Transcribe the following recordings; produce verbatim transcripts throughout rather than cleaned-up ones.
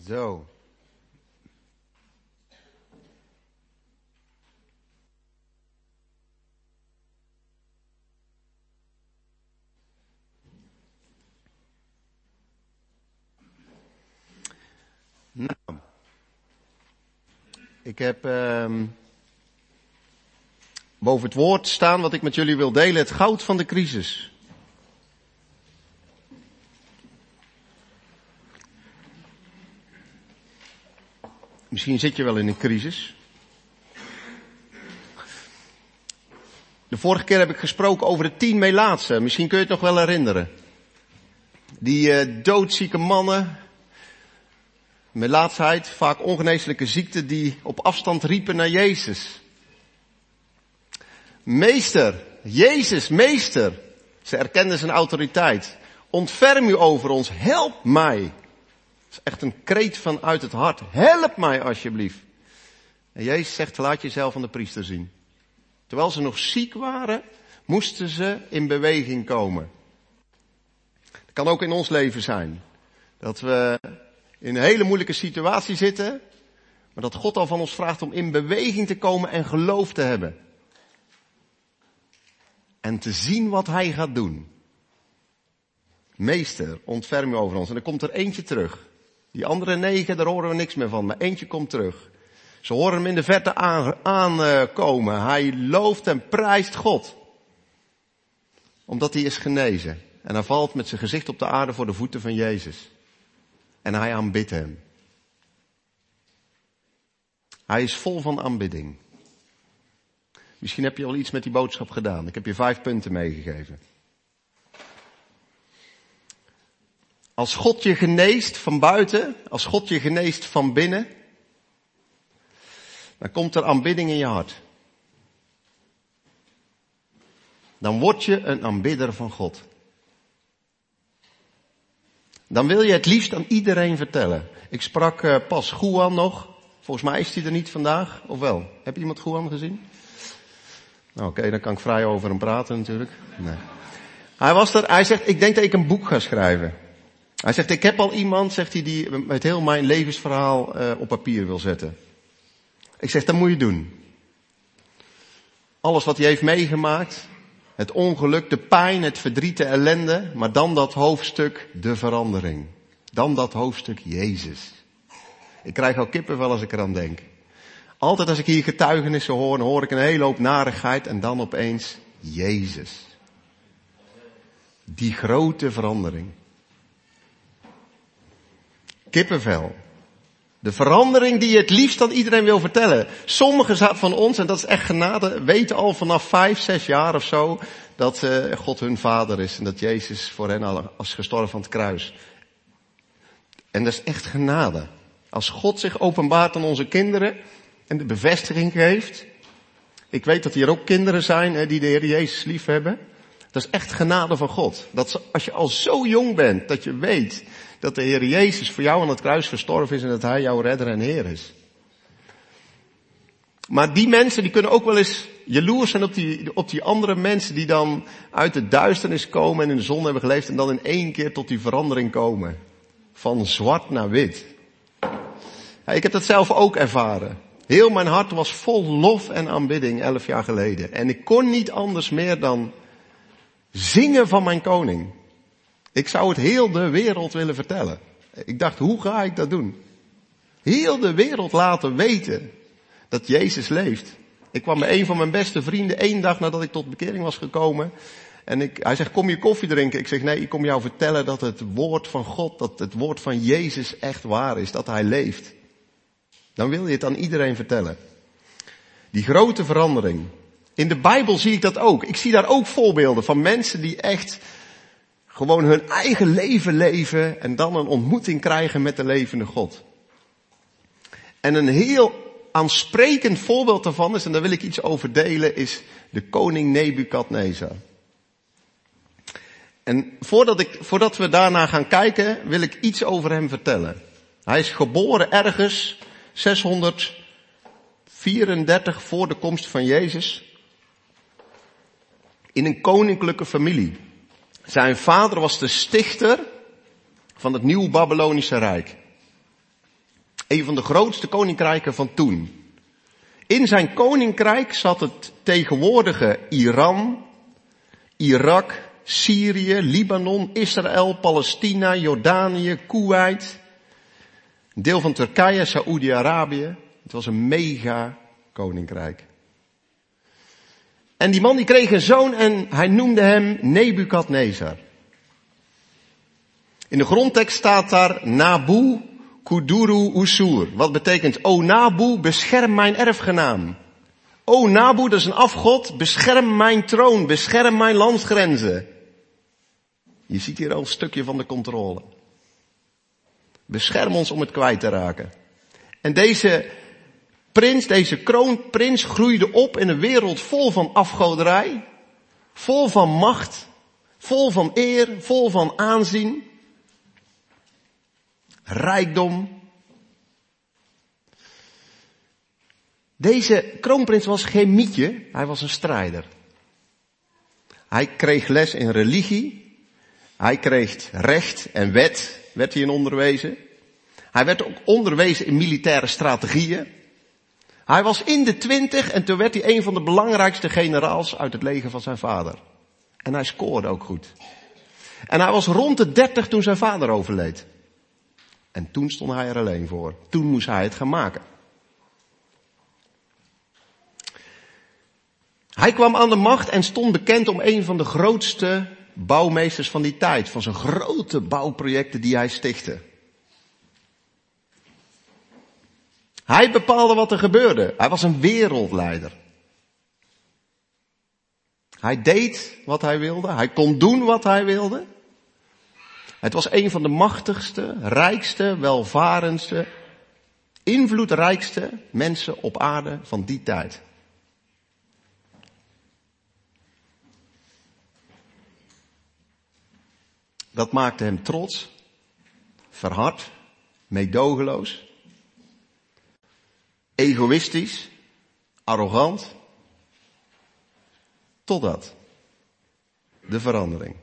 Zo. Nou, ik heb uh, boven het woord staan wat ik met jullie wil delen, het goud van de crisis. Misschien zit je wel in een crisis. De vorige keer heb ik gesproken over de tien Melaatsen. Misschien kun je het nog wel herinneren. Die uh, doodzieke mannen, melaatsheid, vaak ongeneeslijke ziekte, die op afstand riepen naar Jezus. Meester, Jezus, meester. Ze erkenden zijn autoriteit. Ontferm u over ons, help mij. Dat is echt een kreet vanuit het hart. Help mij alsjeblieft. En Jezus zegt, laat jezelf aan de priester zien. Terwijl ze nog ziek waren, moesten ze in beweging komen. Dat kan ook in ons leven zijn. Dat we in een hele moeilijke situatie zitten, maar dat God al van ons vraagt om in beweging te komen en geloof te hebben. En te zien wat hij gaat doen. Meester, ontferm u over ons. En er komt er eentje terug. Die andere negen, daar horen we niks meer van, maar eentje komt terug. Ze horen hem in de verte aankomen. Aan, uh, hij looft en prijst God. Omdat hij is genezen. En hij valt met zijn gezicht op de aarde voor de voeten van Jezus. En hij aanbidt hem. Hij is vol van aanbidding. Misschien heb je al iets met die boodschap gedaan. Ik heb je vijf punten meegegeven. Als God je geneest van buiten, als God je geneest van binnen, dan komt er aanbidding in je hart. Dan word je een aanbidder van God. Dan wil je het liefst aan iedereen vertellen. Ik sprak uh, pas Juan nog. Volgens mij is hij er niet vandaag, of wel? Heb je iemand Juan gezien? Nou, oké, okay, dan kan ik vrij over hem praten natuurlijk. Nee. Hij was er, hij zegt, ik denk dat ik een boek ga schrijven. Hij zegt, ik heb al iemand, zegt hij, die met heel mijn levensverhaal uh, op papier wil zetten. Ik zeg, dat moet je doen. Alles wat hij heeft meegemaakt, het ongeluk, de pijn, het verdriet, de ellende, maar dan dat hoofdstuk, de verandering. Dan dat hoofdstuk, Jezus. Ik krijg al kippenvel als ik eraan denk. Altijd als ik hier getuigenissen hoor, dan hoor ik een hele hoop narigheid en dan opeens Jezus. Die grote verandering. Kippenvel. De verandering die je het liefst aan iedereen wil vertellen. Sommigen van ons, en dat is echt genade, weten al vanaf vijf, zes jaar of zo, dat uh, God hun vader is. En dat Jezus voor hen al is gestorven aan het kruis. En dat is echt genade. Als God zich openbaart aan onze kinderen en de bevestiging geeft. Ik weet dat hier ook kinderen zijn hè, die de Heer Jezus lief hebben. Dat is echt genade van God. Dat als je al zo jong bent, dat je weet dat de Heer Jezus voor jou aan het kruis gestorven is en dat Hij jouw redder en Heer is. Maar die mensen die kunnen ook wel eens jaloers zijn op die, op die andere mensen die dan uit de duisternis komen en in de zon hebben geleefd en dan in één keer tot die verandering komen. Van zwart naar wit. Ja, ik heb dat zelf ook ervaren. Heel mijn hart was vol lof en aanbidding elf jaar geleden. En ik kon niet anders meer dan zingen van mijn koning. Ik zou het heel de wereld willen vertellen. Ik dacht, hoe ga ik dat doen? Heel de wereld laten weten dat Jezus leeft. Ik kwam bij een van mijn beste vrienden één dag nadat ik tot bekering was gekomen. En ik, hij zegt, kom je koffie drinken? Ik zeg, nee, ik kom jou vertellen dat het woord van God, dat het woord van Jezus echt waar is. Dat Hij leeft. Dan wil je het aan iedereen vertellen. Die grote verandering. In de Bijbel zie ik dat ook. Ik zie daar ook voorbeelden van mensen die echt gewoon hun eigen leven leven en dan een ontmoeting krijgen met de levende God. En een heel aansprekend voorbeeld daarvan is, en daar wil ik iets over delen, is de koning Nebukadnezar. En voordat, ik, voordat we daarna gaan kijken, wil ik iets over hem vertellen. Hij is geboren ergens zeshonderdvierendertig voor de komst van Jezus in een koninklijke familie. Zijn vader was de stichter van het nieuw Babylonische Rijk. Een van de grootste koninkrijken van toen. In zijn koninkrijk zat het tegenwoordige Iran, Irak, Syrië, Libanon, Israël, Palestina, Jordanië, Kuwait. Een deel van Turkije, Saoedi-Arabië. Het was een mega koninkrijk. En die man die kreeg een zoon en hij noemde hem Nebukadnezar. In de grondtekst staat daar Nabu Kuduru Usur. Wat betekent, o Nabu, bescherm mijn erfgenaam. O Nabu, dat is een afgod, bescherm mijn troon, bescherm mijn landsgrenzen. Je ziet hier al een stukje van de controle. Bescherm ons om het kwijt te raken. En deze prins, deze kroonprins groeide op in een wereld vol van afgoderij, vol van macht, vol van eer, vol van aanzien, rijkdom. Deze kroonprins was geen mietje, hij was een strijder. Hij kreeg les in religie, hij kreeg recht en wet, werd hij in onderwezen. Hij werd ook onderwezen in militaire strategieën. Hij was in de twintig en toen werd hij een van de belangrijkste generaals uit het leger van zijn vader. En hij scoorde ook goed. En hij was rond de dertig toen zijn vader overleed. En toen stond hij er alleen voor. Toen moest hij het gaan maken. Hij kwam aan de macht en stond bekend om een van de grootste bouwmeesters van die tijd. Van zijn grote bouwprojecten die hij stichtte. Hij bepaalde wat er gebeurde. Hij was een wereldleider. Hij deed wat hij wilde. Hij kon doen wat hij wilde. Het was een van de machtigste, rijkste, welvarendste, invloedrijkste mensen op aarde van die tijd. Dat maakte hem trots, verhard, meedogenloos, egoïstisch, arrogant, totdat de verandering.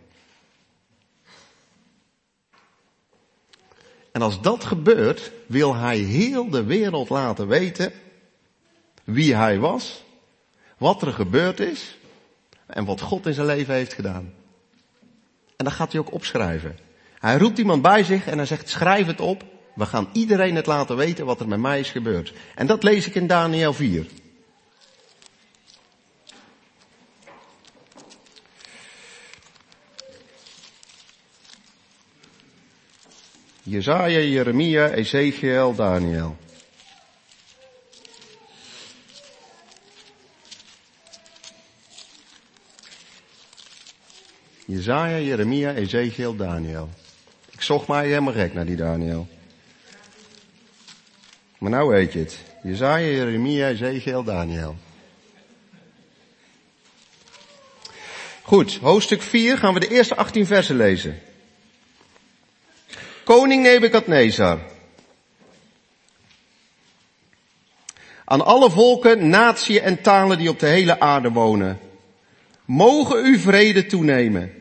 En als dat gebeurt, wil hij heel de wereld laten weten wie hij was, wat er gebeurd is en wat God in zijn leven heeft gedaan. En dat gaat hij ook opschrijven. Hij roept iemand bij zich en hij zegt, schrijf het op. We gaan iedereen het laten weten wat er met mij is gebeurd. En dat lees ik in Daniël vier. Jesaja, Jeremia, Ezekiel, Daniël. Jesaja, Jeremia, Ezekiel, Daniël. Ik zocht mij helemaal gek naar die Daniël. Maar nou weet je het. Jesaja, Jeremia, Ezekiel, Daniël. Goed, hoofdstuk vier gaan we de eerste achttien versen lezen. Koning Nebukadnezar. Aan alle volken, naties en talen die op de hele aarde wonen. Mogen u vrede toenemen.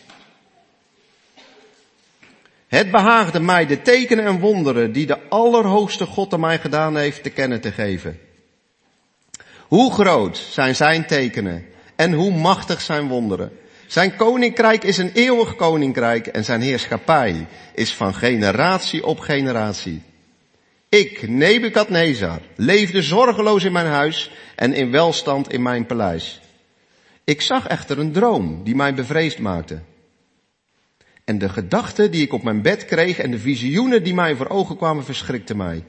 Het behaagde mij de tekenen en wonderen die de Allerhoogste God aan mij gedaan heeft te kennen te geven. Hoe groot zijn zijn tekenen en hoe machtig zijn wonderen. Zijn koninkrijk is een eeuwig koninkrijk en zijn heerschappij is van generatie op generatie. Ik, Nebukadnezar, leefde zorgeloos in mijn huis en in welstand in mijn paleis. Ik zag echter een droom die mij bevreesd maakte. En de gedachten die ik op mijn bed kreeg en de visioenen die mij voor ogen kwamen verschrikten mij.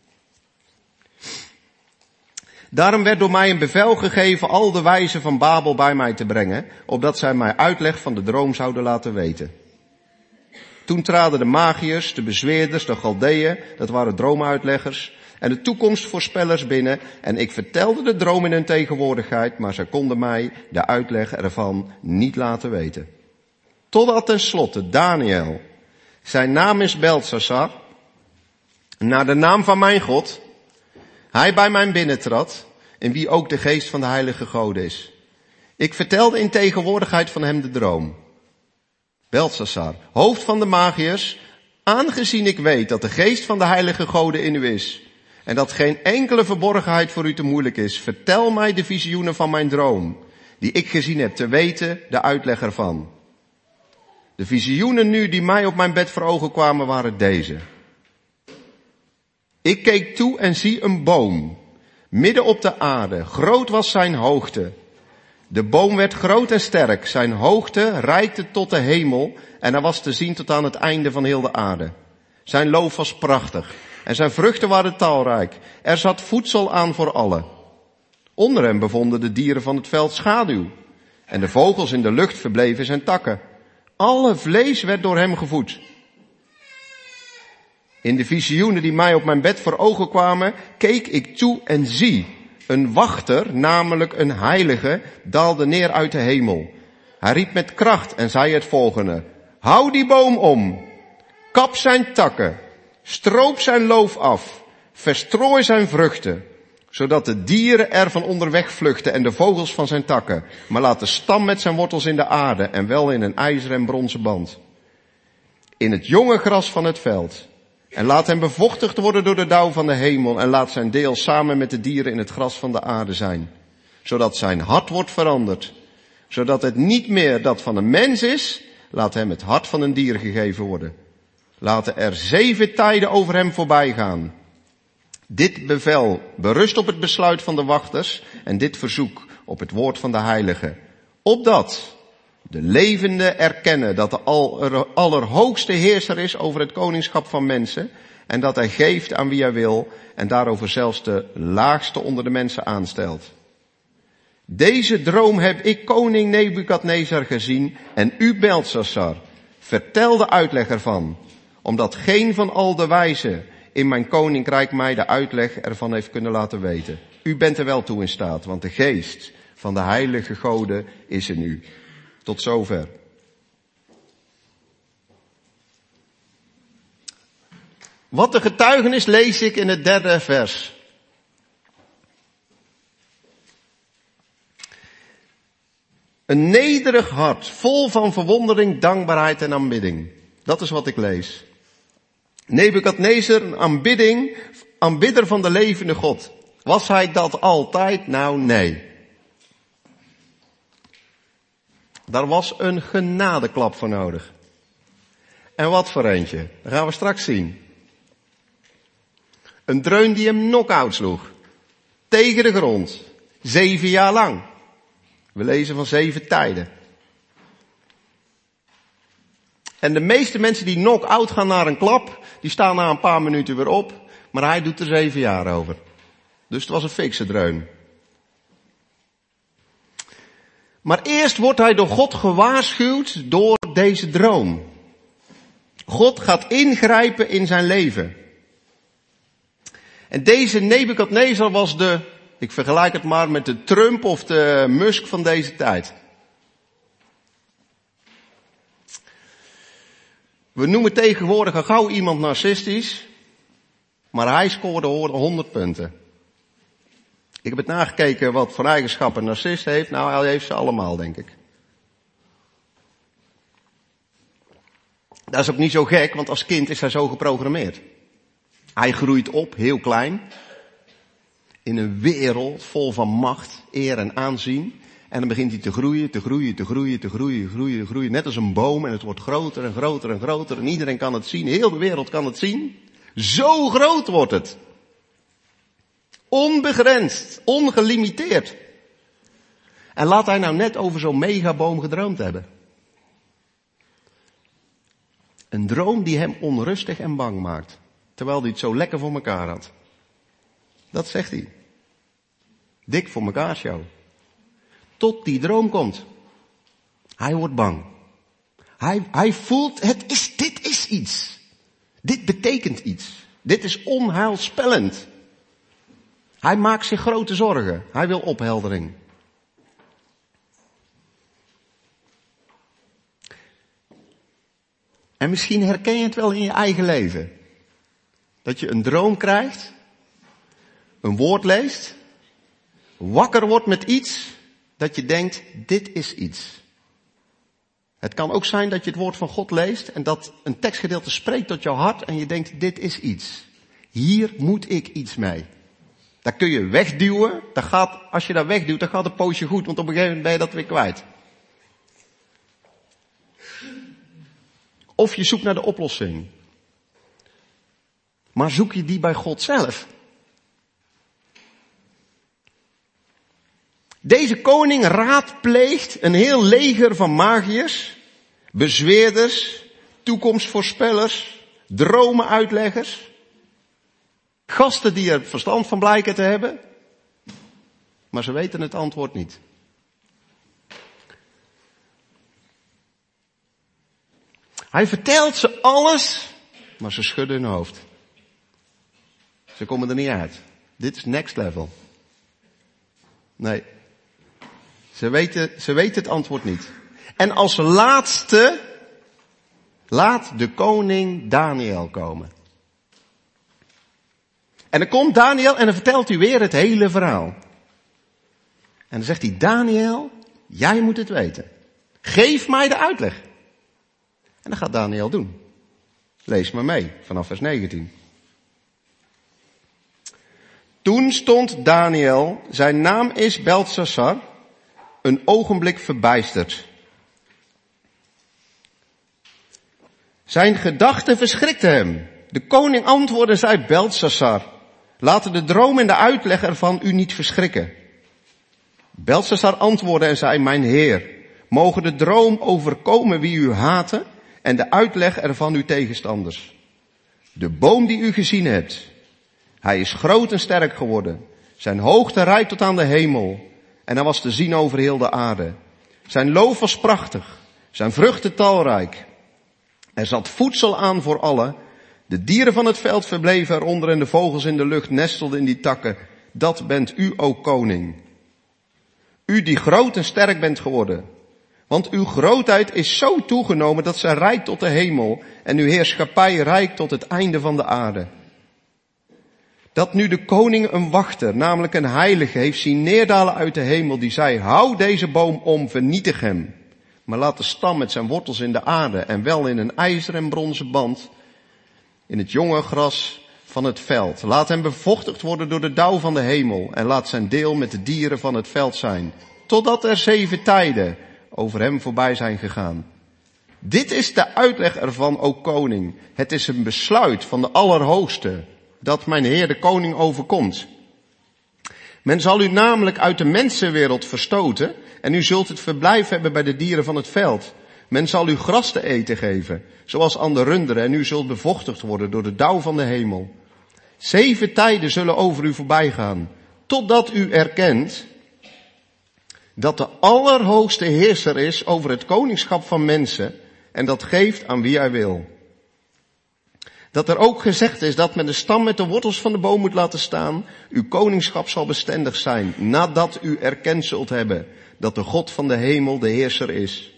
Daarom werd door mij een bevel gegeven al de wijzen van Babel bij mij te brengen, opdat zij mij uitleg van de droom zouden laten weten. Toen traden de magiërs, de bezweerders, de Galdeeën, dat waren droomuitleggers, en de toekomstvoorspellers binnen, en ik vertelde de droom in hun tegenwoordigheid, maar zij konden mij de uitleg ervan niet laten weten. Totdat tenslotte Daniël, zijn naam is Beltsassar, naar de naam van mijn God, hij bij mij binnentrad, in wie ook de geest van de heilige God is. Ik vertelde in tegenwoordigheid van hem de droom. Beltsassar, hoofd van de magiërs, Aangezien ik weet dat de geest van de heilige goden in u is, en dat geen enkele verborgenheid voor u te moeilijk is, vertel mij de visioenen van mijn droom, die ik gezien heb, te weten de uitleg ervan. De visioenen nu die mij op mijn bed voor ogen kwamen waren deze. Ik keek toe en zie een boom, midden op de aarde. Groot was zijn hoogte. De boom werd groot en sterk. Zijn hoogte reikte tot de hemel en hij was te zien tot aan het einde van heel de aarde. Zijn loof was prachtig en zijn vruchten waren talrijk. Er zat voedsel aan voor allen. Onder hem bevonden de dieren van het veld schaduw en de vogels in de lucht verbleven in zijn takken. Alle vlees werd door hem gevoed. In de visioenen die mij op mijn bed voor ogen kwamen, keek ik toe en zie. Een wachter, namelijk een heilige, daalde neer uit de hemel. Hij riep met kracht en zei het volgende. Hou die boom om. Kap zijn takken. Stroop zijn loof af. Verstrooi zijn vruchten. Zodat de dieren er van onderweg vluchten en de vogels van zijn takken. Maar laat de stam met zijn wortels in de aarde en wel in een ijzeren en bronzen band. In het jonge gras van het veld. En laat hem bevochtigd worden door de dauw van de hemel en laat zijn deel samen met de dieren in het gras van de aarde zijn. Zodat zijn hart wordt veranderd. Zodat het niet meer dat van een mens is, laat hem het hart van een dier gegeven worden. Laten er zeven tijden over hem voorbij gaan. Dit bevel berust op het besluit van de wachters en dit verzoek op het woord van de heilige. Opdat de levenden erkennen dat de allerhoogste heerser is over het koningschap van mensen en dat hij geeft aan wie hij wil en daarover zelfs de laagste onder de mensen aanstelt. Deze droom heb ik koning Nebukadnezar gezien en u Beltsassar. Vertel de uitleg ervan, omdat geen van al de wijzen in mijn koninkrijk mij de uitleg ervan heeft kunnen laten weten. U bent er wel toe in staat, want de geest van de heilige goden is in u. Tot zover. Wat de getuigenis lees ik in het derde vers. Een nederig hart, vol van verwondering, dankbaarheid en aanbidding. Dat is wat ik lees. Nebukadnezar, een aanbidding, aanbidder van de levende God. Was hij dat altijd? Nou, nee. Daar was een genadeklap voor nodig. En wat voor eentje? Dat gaan we straks zien. Een dreun die hem knock-out sloeg. Tegen de grond. Zeven jaar lang. We lezen van zeven tijden. En de meeste mensen die knock-out gaan naar een klap, die staan na een paar minuten weer op. Maar hij doet er zeven jaar over. Dus het was een fikse dreun. Maar eerst wordt hij door God gewaarschuwd door deze droom. God gaat ingrijpen in zijn leven. En deze Nebukadnezar was de, ik vergelijk het maar met de Trump of de Musk van deze tijd. We noemen tegenwoordig al gauw iemand narcistisch, maar hij scoorde honderd punten. Ik heb het nagekeken wat voor eigenschappen een narcist heeft. Nou, hij heeft ze allemaal, denk ik. Dat is ook niet zo gek, want als kind is hij zo geprogrammeerd. Hij groeit op, heel klein, in een wereld vol van macht, eer en aanzien. En dan begint hij te groeien, te groeien, te groeien, te groeien, te groeien, te groeien. Net als een boom en het wordt groter en groter en groter. En iedereen kan het zien, heel de wereld kan het zien. Zo groot wordt het. Onbegrensd, ongelimiteerd. En laat hij nou net over zo'n megaboom gedroomd hebben. Een droom die hem onrustig en bang maakt. Terwijl hij het zo lekker voor elkaar had. Dat zegt hij. Dik voor elkaar show. Tot die droom komt. Hij wordt bang. Hij, hij voelt, het is, dit is iets. Dit betekent iets. Dit is onheilspellend. Hij maakt zich grote zorgen. Hij wil opheldering. En misschien herken je het wel in je eigen leven. Dat je een droom krijgt, een woord leest, wakker wordt met iets, dat je denkt, dit is iets. Het kan ook zijn dat je het woord van God leest en dat een tekstgedeelte spreekt tot jouw hart en je denkt, dit is iets. Hier moet ik iets mee. Daar kun je wegduwen. Dat gaat, als je dat wegduwt, dan gaat het poosje goed, want op een gegeven moment ben je dat weer kwijt. Of je zoekt naar de oplossing. Maar zoek je die bij God zelf? Deze koning raadpleegt een heel leger van magiërs, bezweerders, toekomstvoorspellers, dromenuitleggers. Gasten die er verstand van blijken te hebben. Maar ze weten het antwoord niet. Hij vertelt ze alles, maar ze schudden hun hoofd. Ze komen er niet uit. Dit is next level. Nee. Ze weten, ze weten het antwoord niet. En als laatste laat de koning Daniel komen. En dan komt Daniel en dan vertelt hij weer het hele verhaal. En dan zegt hij, Daniel, jij moet het weten. Geef mij de uitleg. En dat gaat Daniel doen. Lees maar mee, vanaf vers negentien. Toen stond Daniel, zijn naam is Beltsassar, een ogenblik verbijsterd. Zijn gedachten verschrikten hem. De koning antwoordde en zei, Beltsassar, laten de droom en de uitleg ervan u niet verschrikken. Beltsassar antwoordde en zei, mijn heer, mogen de droom overkomen wie u haten en de uitleg ervan uw tegenstanders. De boom die u gezien hebt, hij is groot en sterk geworden. Zijn hoogte reikt tot aan de hemel en hij was te zien over heel de aarde. Zijn loof was prachtig, zijn vruchten talrijk. Er zat voedsel aan voor allen. De dieren van het veld verbleven eronder en de vogels in de lucht nestelden in die takken. Dat bent u, o koning. U die groot en sterk bent geworden. Want uw grootheid is zo toegenomen dat zij reikt tot de hemel en uw heerschappij reikt tot het einde van de aarde. Dat nu de koning een wachter, namelijk een heilige, heeft zien neerdalen uit de hemel, die zei, hou deze boom om, vernietig hem. Maar laat de stam met zijn wortels in de aarde en wel in een ijzeren en bronzen band in het jonge gras van het veld. Laat hem bevochtigd worden door de dauw van de hemel en laat zijn deel met de dieren van het veld zijn, totdat er zeven tijden over hem voorbij zijn gegaan. Dit is de uitleg ervan, o koning. Het is een besluit van de Allerhoogste dat mijn heer de koning overkomt. Men zal u namelijk uit de mensenwereld verstoten en u zult het verblijf hebben bij de dieren van het veld. Men zal u gras te eten geven, zoals aan de runderen, en u zult bevochtigd worden door de dauw van de hemel. Zeven tijden zullen over u voorbij gaan, totdat u erkent dat de Allerhoogste heerser is over het koningschap van mensen en dat geeft aan wie hij wil. Dat er ook gezegd is dat men de stam met de wortels van de boom moet laten staan. Uw koningschap zal bestendig zijn, nadat u erkend zult hebben dat de God van de hemel de heerser is.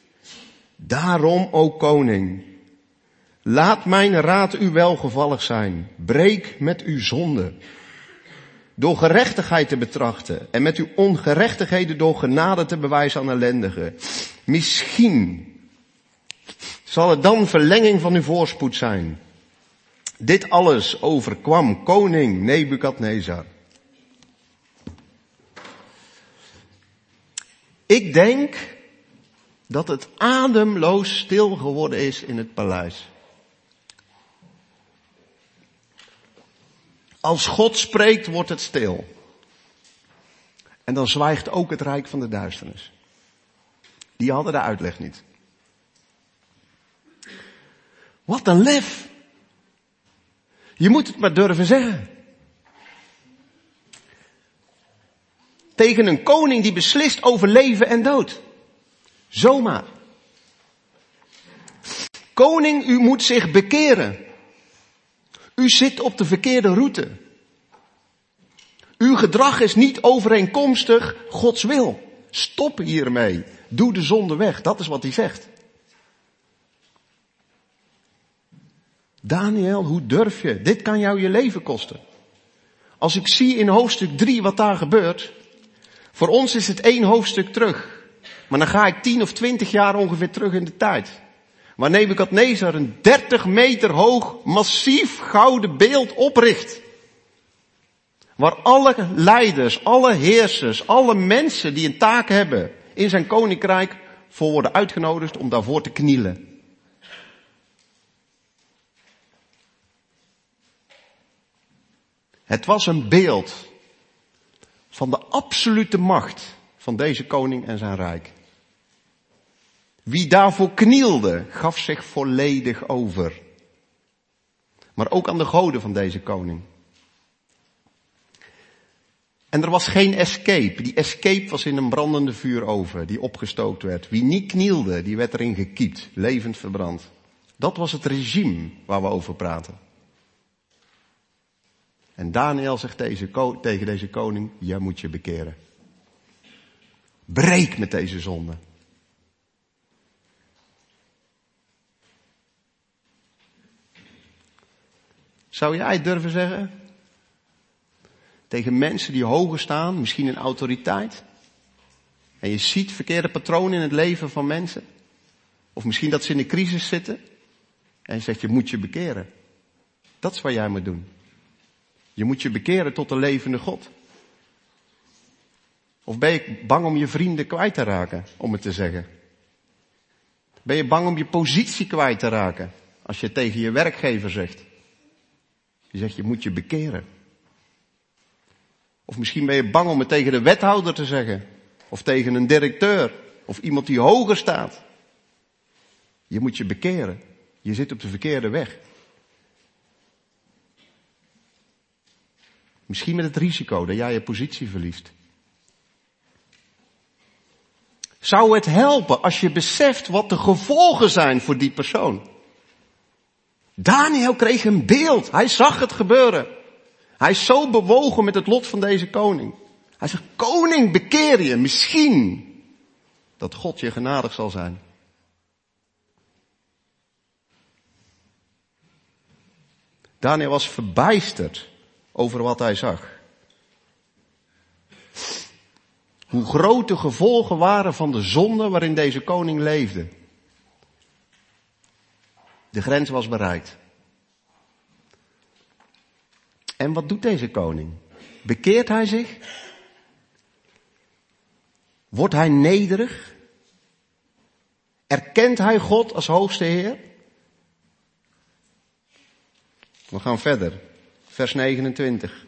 Daarom, o koning, laat mijn raad u welgevallig zijn. Breek met uw zonde door gerechtigheid te betrachten en met uw ongerechtigheden door genade te bewijzen aan ellendigen. Misschien zal het dan verlenging van uw voorspoed zijn. Dit alles overkwam koning Nebukadnezar. Ik denk dat het ademloos stil geworden is in het paleis. Als God spreekt, wordt het stil. En dan zwijgt ook het rijk van de duisternis. Die hadden de uitleg niet. Wat een lef. Je moet het maar durven zeggen. Tegen een koning die beslist over leven en dood. Zomaar. Koning, u moet zich bekeren. U zit op de verkeerde route. Uw gedrag is niet overeenkomstig Gods wil. Stop hiermee. Doe de zonde weg. Dat is wat hij zegt. Daniel, hoe durf je? Dit kan jou je leven kosten. Als ik zie in hoofdstuk drie wat daar gebeurt. Voor ons is het één hoofdstuk terug. Maar dan ga ik tien of twintig jaar ongeveer terug in de tijd. Waar Nebukadnezar een dertig meter hoog, massief gouden beeld opricht. Waar alle leiders, alle heersers, alle mensen die een taak hebben in zijn koninkrijk voor worden uitgenodigd om daarvoor te knielen. Het was een beeld van de absolute macht van deze koning en zijn rijk. Wie daarvoor knielde, gaf zich volledig over. Maar ook aan de goden van deze koning. En er was geen escape. Die escape was in een brandende vuuroven die opgestookt werd. Wie niet knielde, die werd erin gekiept, levend verbrand. Dat was het regime waar we over praten. En Daniel zegt deze, tegen deze koning, jij moet je bekeren. Breek met deze zonde. Zou jij het durven zeggen? Tegen mensen die hoger staan, misschien in autoriteit. En je ziet verkeerde patronen in het leven van mensen. Of misschien dat ze in een crisis zitten. En je zegt, je moet je bekeren. Dat is wat jij moet doen. Je moet je bekeren tot de levende God. Of ben je bang om je vrienden kwijt te raken, om het te zeggen? Ben je bang om je positie kwijt te raken, als je tegen je werkgever zegt? Je zegt, je moet je bekeren. Of misschien ben je bang om het tegen de wethouder te zeggen. Of tegen een directeur. Of iemand die hoger staat. Je moet je bekeren. Je zit op de verkeerde weg. Misschien met het risico dat jij je positie verliest. Zou het helpen als je beseft wat de gevolgen zijn voor die persoon? Daniel kreeg een beeld. Hij zag het gebeuren. Hij is zo bewogen met het lot van deze koning. Hij zegt, koning, bekeer je. Misschien dat God je genadig zal zijn. Daniel was verbijsterd over wat hij zag. Hoe groot de gevolgen waren van de zonde waarin deze koning leefde. De grens was bereikt. En wat doet deze koning? Bekeert hij zich? Wordt hij nederig? Erkent hij God als hoogste Heer? We gaan verder. Vers negenentwintig.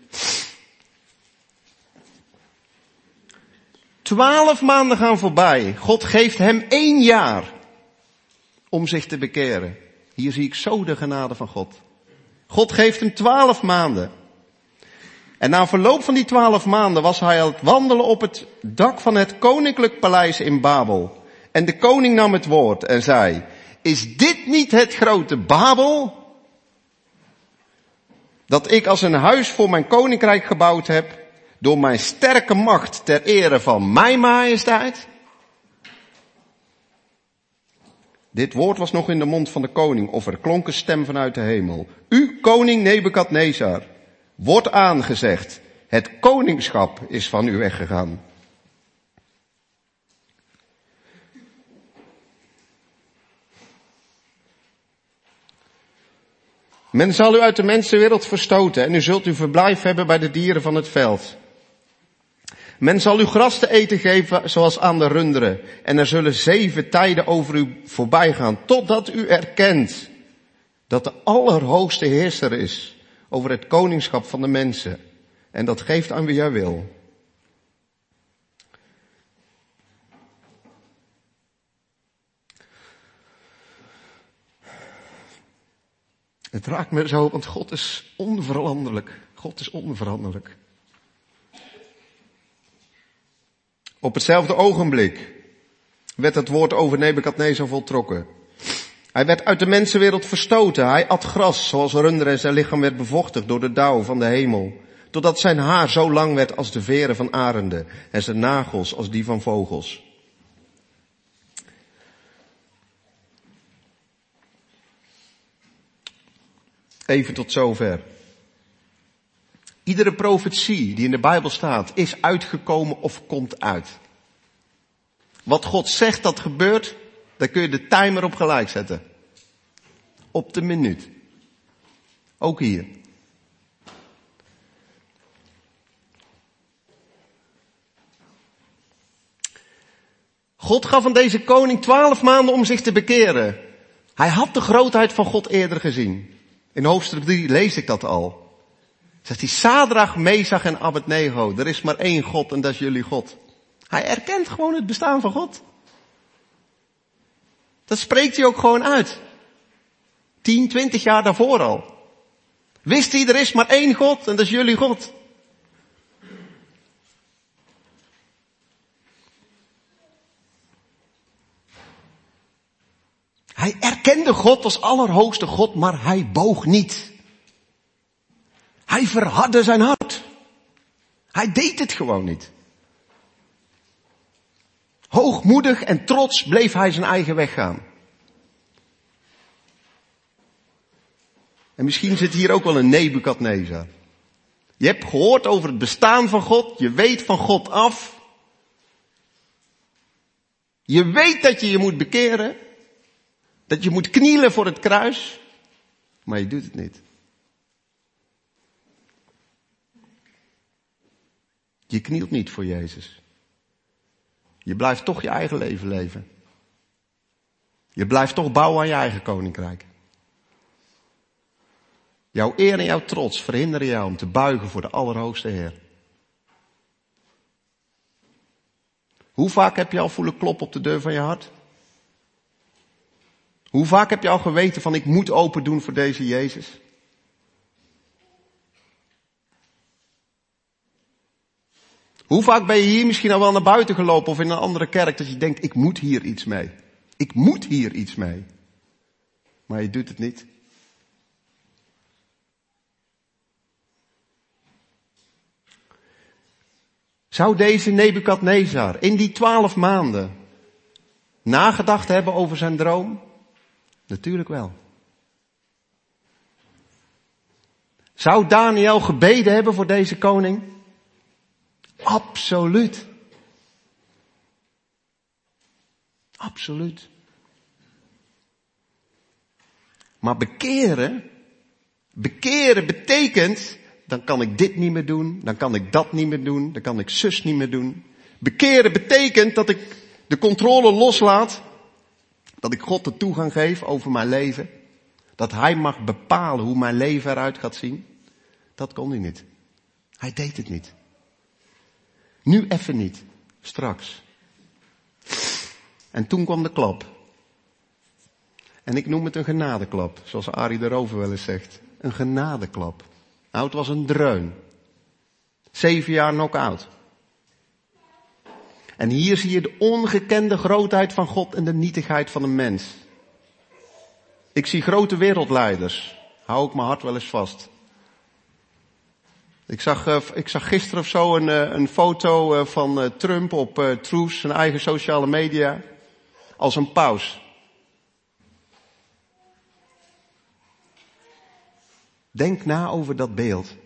Twaalf maanden gaan voorbij. God geeft hem één jaar om zich te bekeren. Hier zie ik zo de genade van God. God geeft hem twaalf maanden. En na verloop van die twaalf maanden was hij aan het wandelen op het dak van het koninklijk paleis in Babel. En de koning nam het woord en zei, is dit niet het grote Babel? Dat ik als een huis voor mijn koninkrijk gebouwd heb, door mijn sterke macht ter ere van mijn majesteit? Dit woord was nog in de mond van de koning, of er klonk een stem vanuit de hemel. U, koning Nebukadnezar, wordt aangezegd, het koningschap is van u weggegaan. Men zal u uit de mensenwereld verstoten en u zult uw verblijf hebben bij de dieren van het veld. Men zal u gras te eten geven zoals aan de runderen. En er zullen zeven tijden over u voorbij gaan, totdat u erkent dat de Allerhoogste Heerser is over het koningschap van de mensen. En dat geeft aan wie hij wil. Het raakt me zo, want God is onveranderlijk. God is onveranderlijk. Op hetzelfde ogenblik werd het woord over Nebukadnezar voltrokken. Hij werd uit de mensenwereld verstoten. Hij at gras zoals runderen en zijn lichaam werd bevochtigd door de dauw van de hemel. Totdat zijn haar zo lang werd als de veren van arenden en zijn nagels als die van vogels. Even tot zover. Iedere profetie die in de Bijbel staat is uitgekomen of komt uit. Wat God zegt dat gebeurt, daar kun je de timer op gelijk zetten. Op de minuut. Ook hier. God gaf aan deze koning twaalf maanden om zich te bekeren. Hij had de grootheid van God eerder gezien. In hoofdstuk drie lees ik dat al. Zegt hij, Sadrach, Mesach en Abednego, er is maar één God en dat is jullie God. Hij erkent gewoon het bestaan van God. Dat spreekt hij ook gewoon uit. Tien, twintig jaar daarvoor al. Wist hij, er is maar één God en dat is jullie God. Hij erkende God als allerhoogste God, maar hij boog niet. Hij verhardde zijn hart. Hij deed het gewoon niet. Hoogmoedig en trots bleef hij zijn eigen weg gaan. En misschien zit hier ook wel een Nebukadnezar. Je hebt gehoord over het bestaan van God. Je weet van God af. Je weet dat je je moet bekeren. Dat je moet knielen voor het kruis. Maar je doet het niet. Je knielt niet voor Jezus. Je blijft toch je eigen leven leven. Je blijft toch bouwen aan je eigen koninkrijk. Jouw eer en jouw trots verhinderen jou om te buigen voor de Allerhoogste Heer. Hoe vaak heb je al voelen kloppen op de deur van je hart? Hoe vaak heb je al geweten van ik moet open doen voor deze Jezus? Hoe vaak ben je hier misschien al wel naar buiten gelopen of in een andere kerk dat je denkt ik moet hier iets mee. Ik moet hier iets mee. Maar je doet het niet. Zou deze Nebukadnezar in die twaalf maanden nagedacht hebben over zijn droom? Natuurlijk wel. Zou Daniel gebeden hebben voor deze koning? Absoluut. Absoluut. Maar bekeren, bekeren betekent, dan kan ik dit niet meer doen, dan kan ik dat niet meer doen, dan kan ik zus niet meer doen. Bekeren betekent dat ik de controle loslaat, dat ik God de toegang geef over mijn leven, dat Hij mag bepalen hoe mijn leven eruit gaat zien. Dat kon hij niet. Hij deed het niet. Nu even niet, straks. En toen kwam de klap. En ik noem het een genadeklap, zoals Arie de Rover wel eens zegt. Een genadeklap. Nou, het was een dreun. Zeven jaar knock-out. En hier zie je de ongekende grootheid van God en de nietigheid van een mens. Ik zie grote wereldleiders. Hou ik mijn hart wel eens vast. Ik zag, uh, ik zag gisteren of zo een, uh, een foto uh, van uh, Trump op uh, Truth, zijn eigen sociale media, als een paus. Denk na over dat beeld.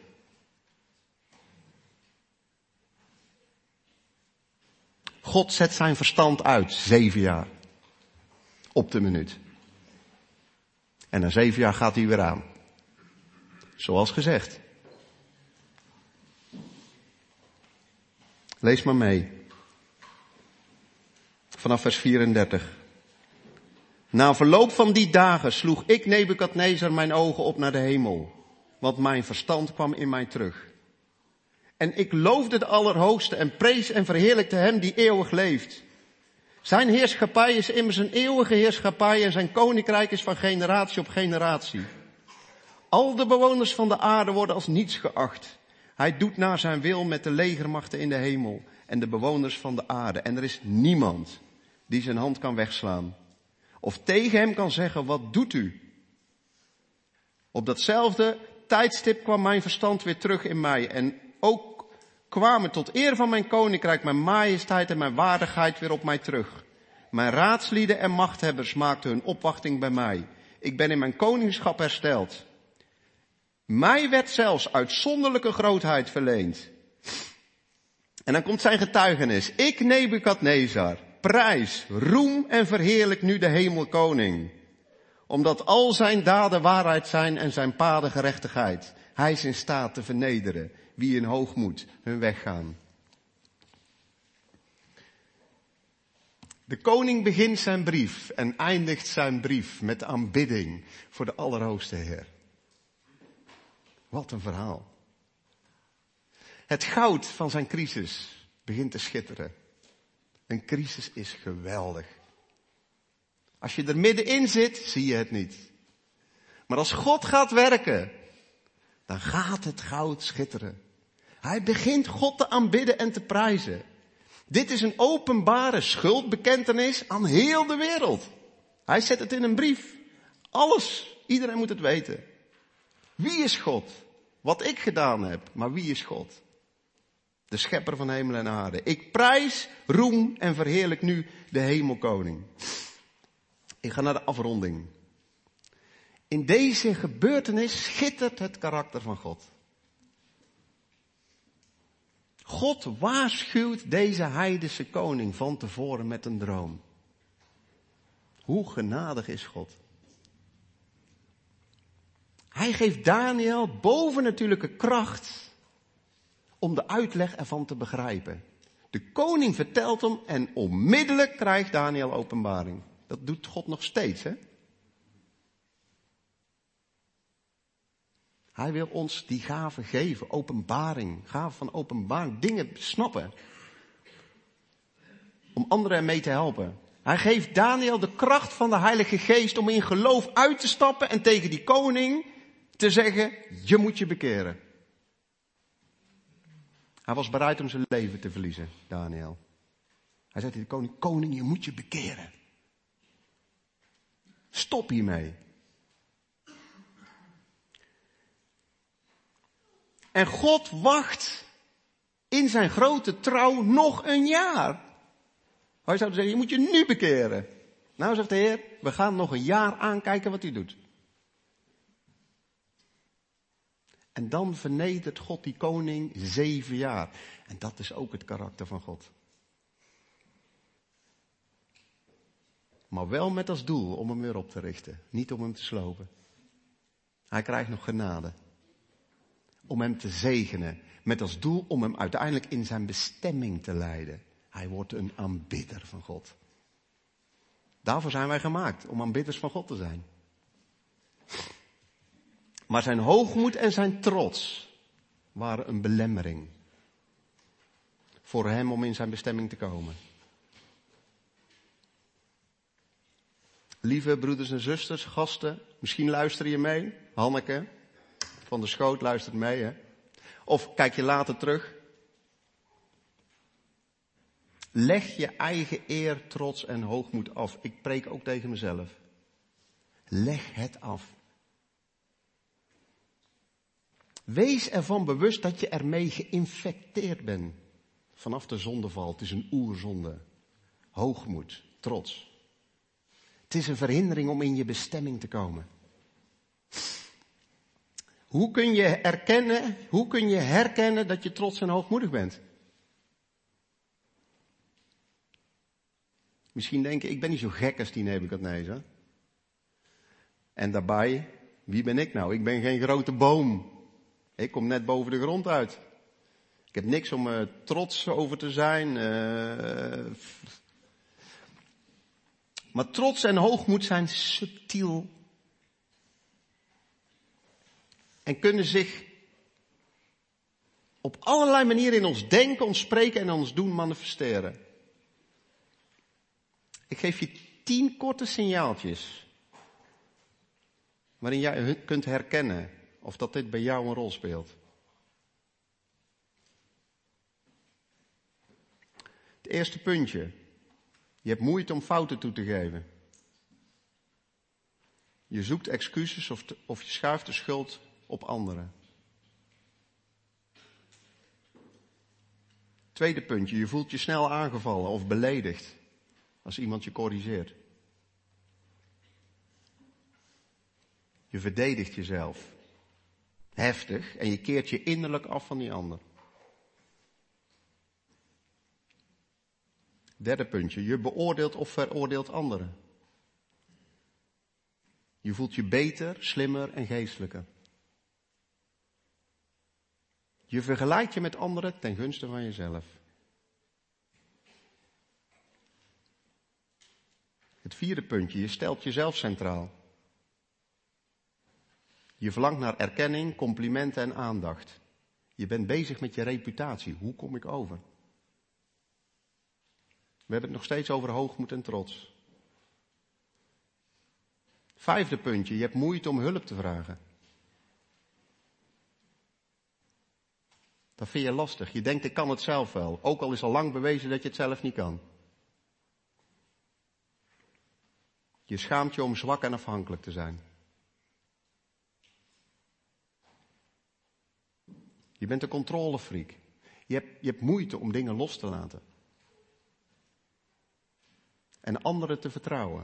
God zet zijn verstand uit, zeven jaar. Op de minuut. En na zeven jaar gaat hij weer aan. Zoals gezegd. Lees maar mee. Vanaf vers vierendertig. Na verloop van die dagen sloeg ik Nebukadnezar mijn ogen op naar de hemel. Want mijn verstand kwam in mij terug. En ik loofde de Allerhoogste en prees en verheerlijkte hem die eeuwig leeft. Zijn heerschappij is immers een eeuwige heerschappij en zijn koninkrijk is van generatie op generatie. Al de bewoners van de aarde worden als niets geacht. Hij doet naar zijn wil met de legermachten in de hemel en de bewoners van de aarde. En er is niemand die zijn hand kan wegslaan. Of tegen hem kan zeggen, wat doet u? Op datzelfde tijdstip kwam mijn verstand weer terug in mij. En ook kwamen tot eer van mijn koninkrijk mijn majesteit en mijn waardigheid weer op mij terug. Mijn raadslieden en machthebbers maakten hun opwachting bij mij. Ik ben in mijn koningschap hersteld. Mij werd zelfs uitzonderlijke grootheid verleend. En dan komt zijn getuigenis. Ik, Nebukadnezar, prijs, roem en verheerlijk nu de hemelkoning. Omdat al zijn daden waarheid zijn en zijn paden gerechtigheid. Hij is in staat te vernederen wie in hoogmoed hun weg gaan. De koning begint zijn brief en eindigt zijn brief met aanbidding voor de Allerhoogste Heer. Wat een verhaal. Het goud van zijn crisis begint te schitteren. Een crisis is geweldig. Als je er middenin zit, zie je het niet. Maar als God gaat werken, dan gaat het goud schitteren. Hij begint God te aanbidden en te prijzen. Dit is een openbare schuldbekentenis aan heel de wereld. Hij zet het in een brief. Alles. Iedereen moet het weten. Wie is God? Wat ik gedaan heb. Maar wie is God? De schepper van hemel en aarde. Ik prijs, roem en verheerlijk nu de hemelkoning. Ik ga naar de afronding. In deze gebeurtenis schittert het karakter van God. God waarschuwt deze heidense koning van tevoren met een droom. Hoe genadig is God. Hij geeft Daniel bovennatuurlijke kracht om de uitleg ervan te begrijpen. De koning vertelt hem en onmiddellijk krijgt Daniel openbaring. Dat doet God nog steeds, hè? Hij wil ons die gave geven, openbaring, gave van openbaring, dingen snappen. Om anderen ermee te helpen. Hij geeft Daniel de kracht van de Heilige Geest om in geloof uit te stappen en tegen die koning te zeggen, je moet je bekeren. Hij was bereid om zijn leven te verliezen, Daniel. Hij zei tegen de koning, koning, je moet je bekeren. Stop hiermee. En God wacht in zijn grote trouw nog een jaar. Hij zou zeggen, je moet je nu bekeren. Nou, zegt de Heer, we gaan nog een jaar aankijken wat hij doet. En dan vernedert God die koning zeven jaar. En dat is ook het karakter van God. Maar wel met als doel om hem weer op te richten. Niet om hem te slopen. Hij krijgt nog genade. Om hem te zegenen. Met als doel om hem uiteindelijk in zijn bestemming te leiden. Hij wordt een aanbidder van God. Daarvoor zijn wij gemaakt. Om aanbidders van God te zijn. Maar zijn hoogmoed en zijn trots waren een belemmering. Voor hem om in zijn bestemming te komen. Lieve broeders en zusters, gasten, misschien luister je mee. Hanneke van de Schoot luistert mee, hè. Of kijk je later terug. Leg je eigen eer, trots en hoogmoed af. Ik preek ook tegen mezelf. Leg het af. Wees ervan bewust dat je ermee geïnfecteerd bent. Vanaf de zondeval. Het is een oerzonde. Hoogmoed, trots. Het is een verhindering om in je bestemming te komen. Hoe kun je erkennen, hoe kun je herkennen dat je trots en hoogmoedig bent? Misschien denk je, ik ben niet zo gek als die Nebukadnezar. En daarbij, wie ben ik nou? Ik ben geen grote boom. Ik kom net boven de grond uit. Ik heb niks om uh, trots over te zijn. Uh, maar trots en hoogmoed zijn subtiel. En kunnen zich op allerlei manieren in ons denken, ons spreken en ons doen manifesteren. Ik geef je tien korte signaaltjes. Waarin jij kunt herkennen of dat dit bij jou een rol speelt. Het eerste puntje. Je hebt moeite om fouten toe te geven. Je zoekt excuses of, te, of je schuift de schuld op anderen. Tweede puntje. Je voelt je snel aangevallen of beledigd als iemand je corrigeert. Je verdedigt jezelf. Heftig. En je keert je innerlijk af van die ander. Derde puntje, je beoordeelt of veroordeelt anderen. Je voelt je beter, slimmer en geestelijker. Je vergelijkt je met anderen ten gunste van jezelf. Het vierde puntje, je stelt jezelf centraal. Je verlangt naar erkenning, complimenten en aandacht. Je bent bezig met je reputatie. Hoe kom ik over? We hebben het nog steeds over hoogmoed en trots. Vijfde puntje, je hebt moeite om hulp te vragen. Dat vind je lastig. Je denkt, ik kan het zelf wel. Ook al is al lang bewezen dat je het zelf niet kan. Je schaamt je om zwak en afhankelijk te zijn. Je bent een controlefreak. Je hebt, je hebt moeite om dingen los te laten. En anderen te vertrouwen.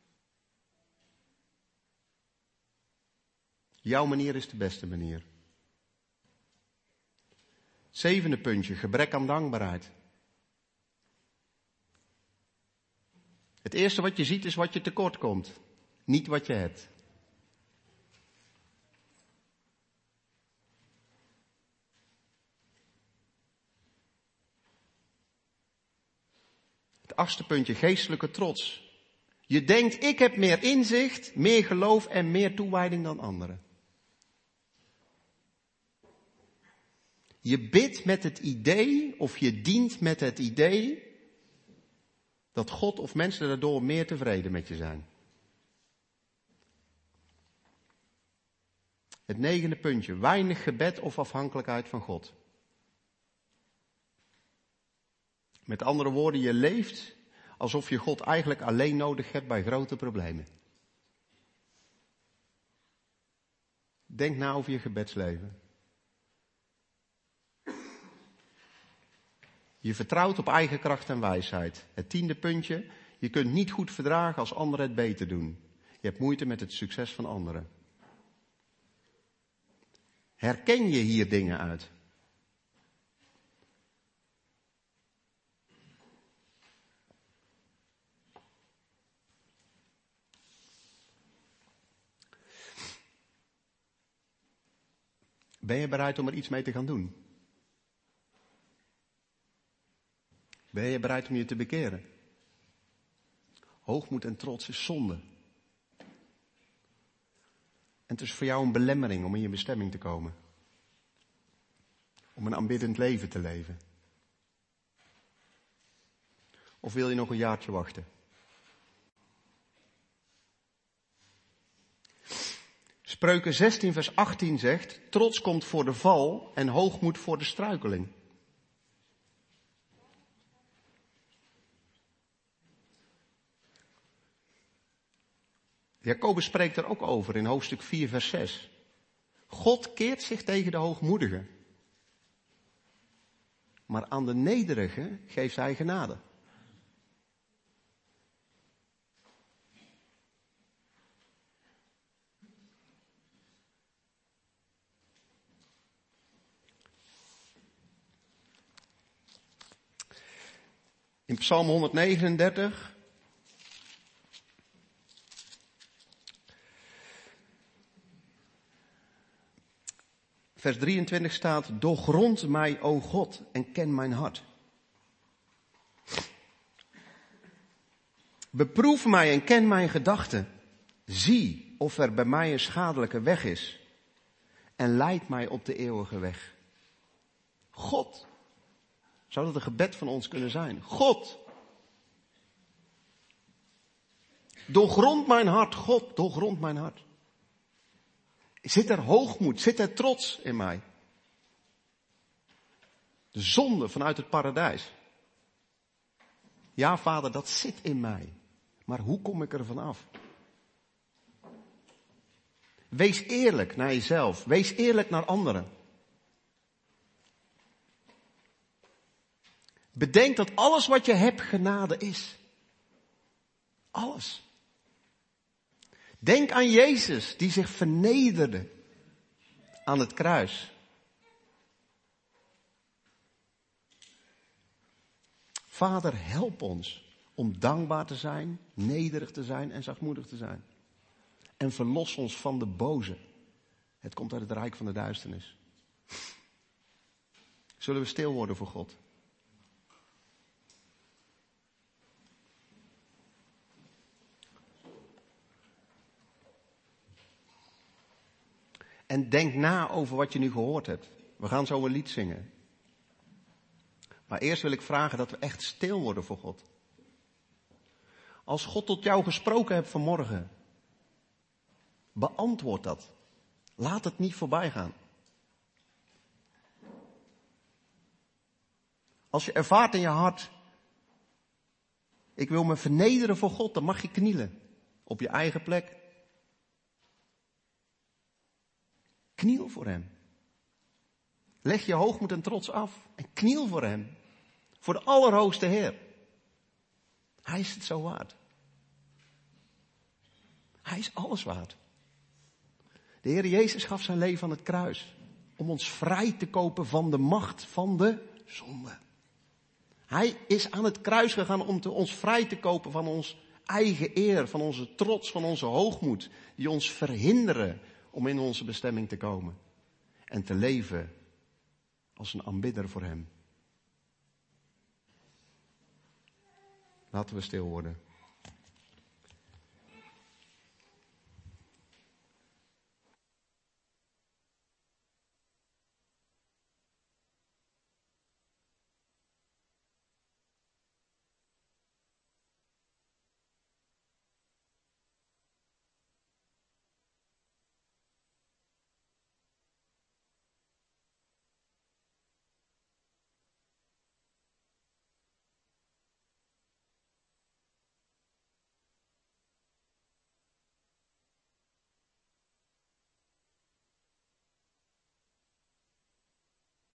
Jouw manier is de beste manier. Zevende puntje, gebrek aan dankbaarheid. Het eerste wat je ziet is wat je tekort komt. Niet wat je hebt. Het achtste puntje, geestelijke trots. Je denkt, ik heb meer inzicht, meer geloof en meer toewijding dan anderen. Je bidt met het idee, of je dient met het idee, dat God of mensen daardoor meer tevreden met je zijn. Het negende puntje, weinig gebed of afhankelijkheid van God. Met andere woorden, je leeft alsof je God eigenlijk alleen nodig hebt bij grote problemen. Denk na over je gebedsleven. Je vertrouwt op eigen kracht en wijsheid. Het tiende puntje, je kunt niet goed verdragen als anderen het beter doen. Je hebt moeite met het succes van anderen. Herken je hier dingen uit? Ben je bereid om er iets mee te gaan doen? Ben je bereid om je te bekeren? Hoogmoed en trots is zonde. En het is voor jou een belemmering om in je bestemming te komen. Om een aanbiddend leven te leven. Of wil je nog een jaartje wachten? Spreuken zestien vers achttien zegt, trots komt voor de val en hoogmoed voor de struikeling. Jacobus spreekt er ook over in hoofdstuk vier vers zes. God keert zich tegen de hoogmoedigen. Maar aan de nederigen geeft hij genade. In Psalm honderdnegenendertig... vers drieëntwintig staat, doorgrond mij, o God, en ken mijn hart. Beproef mij en ken mijn gedachten. Zie of er bij mij een schadelijke weg is. En leid mij op de eeuwige weg. God. Zou dat een gebed van ons kunnen zijn? God. Doorgrond mijn hart, God, doorgrond mijn hart. Zit er hoogmoed, zit er trots in mij? De zonde vanuit het paradijs. Ja, Vader, dat zit in mij. Maar hoe kom ik er vanaf? Wees eerlijk naar jezelf. Wees eerlijk naar anderen. Bedenk dat alles wat je hebt genade is. Alles. Denk aan Jezus die zich vernederde aan het kruis. Vader, help ons om dankbaar te zijn, nederig te zijn en zachtmoedig te zijn. En verlos ons van de boze. Het komt uit het rijk van de duisternis. Zullen we stil worden voor God? En denk na over wat je nu gehoord hebt. We gaan zo een lied zingen. Maar eerst wil ik vragen dat we echt stil worden voor God. Als God tot jou gesproken hebt vanmorgen, beantwoord dat. Laat het niet voorbij gaan. Als je ervaart in je hart, ik wil me vernederen voor God, dan mag je knielen. Op je eigen plek. Kniel voor hem. Leg je hoogmoed en trots af en kniel voor hem. Voor de Allerhoogste Heer. Hij is het zo waard. Hij is alles waard. De Heer Jezus gaf zijn leven aan het kruis. Om ons vrij te kopen van de macht van de zonde. Hij is aan het kruis gegaan om te, ons vrij te kopen van ons eigen eer. Van onze trots, van onze hoogmoed. Die ons verhinderen om in onze bestemming te komen. En te leven als een aanbidder voor hem. Laten we stil worden.